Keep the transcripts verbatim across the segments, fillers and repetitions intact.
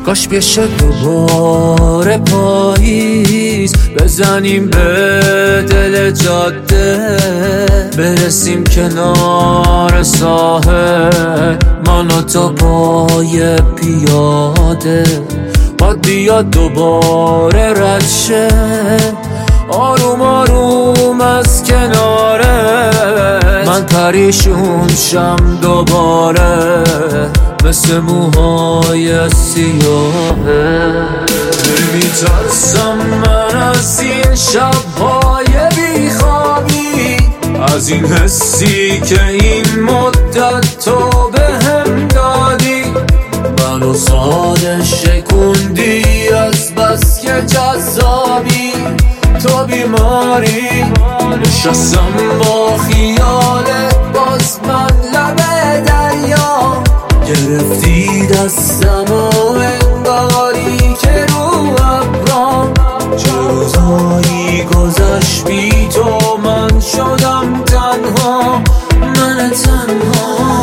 کاش بشه دوباره پاییز، بزنیم به دل جاده، برسیم کنار ساحل، من و تو پای پیاده. باد بیاد دوباره رد شه، آروم آروم از کناره، من پریشون شم دوباره مثل موهای سیاهه. میترسم من از این شب‌های بیخوابی، از این حسی که این مدت تو بهم دادی، منو ساده شکوندی از بس که جذابی. تو بیماری نشستم با خیالت، باز من لب دریا گرفتی دستم و انگاری که رو ابرام. چه روزایی گذشت بی تو، من شدم تنها، من تنها.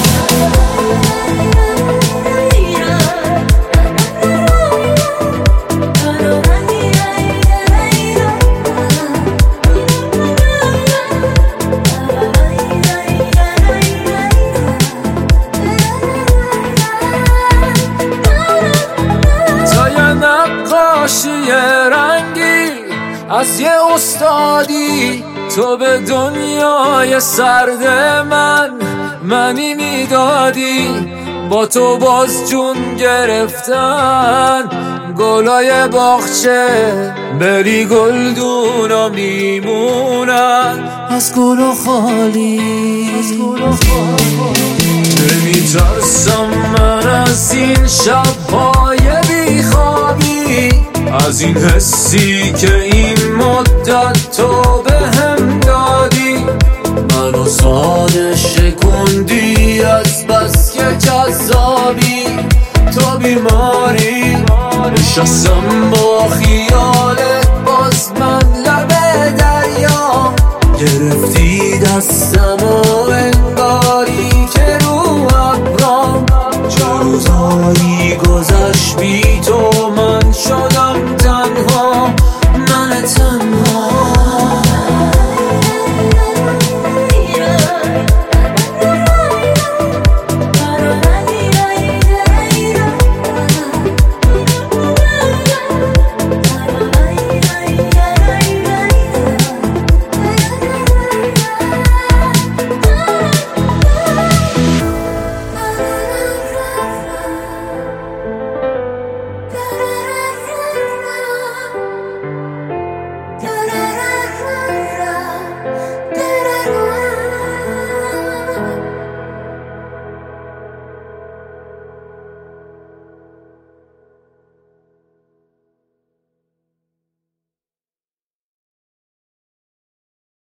یه رنگی از یه استادی، تو به دنیای سرد من منی میدادی. با تو باز جون گرفتن گلای باغچه، بری گلدونا میمونن از گل و خالی. نمیترسم من از این شب‌های بیخوابی، از این حسی که این مدت تو بهم دادی، منو ساده شکوندی از بس که جذابی. تو بیماری نشستم با خیالت، باز من لب دریا گرفتی دستم